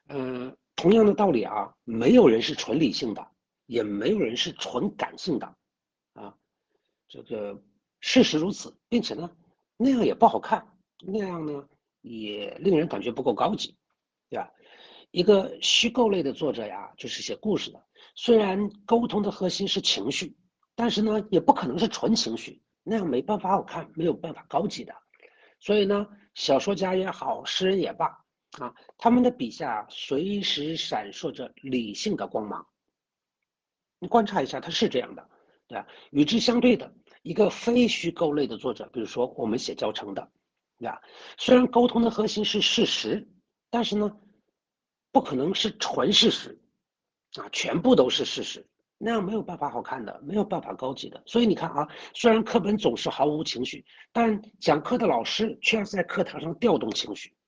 同样的道理啊，没有人是纯理性的，也没有人是纯感性的啊。这个事实如此，并且呢，那样也不好看，那样呢也令人感觉不够高级，对吧？一个虚构类的作者呀，就是写故事的，虽然沟通的核心是情绪，但是呢，也不可能是纯情绪，那样没办法好看，没有办法高级的。所以呢，小说家也好，诗人也罢，啊，他们的笔下随时闪烁着理性的光芒。你观察一下，他是这样的，对吧？与之相对的，一个非虚构类的作者，比如说我们写教程的，对吧？虽然沟通的核心是事实，但是呢，不可能是纯事实啊，全部都是事实，那样没有办法好看的，没有办法高级的。所以你看啊，虽然课本总是毫无情绪，但讲课的老师却要在课堂上调动情绪，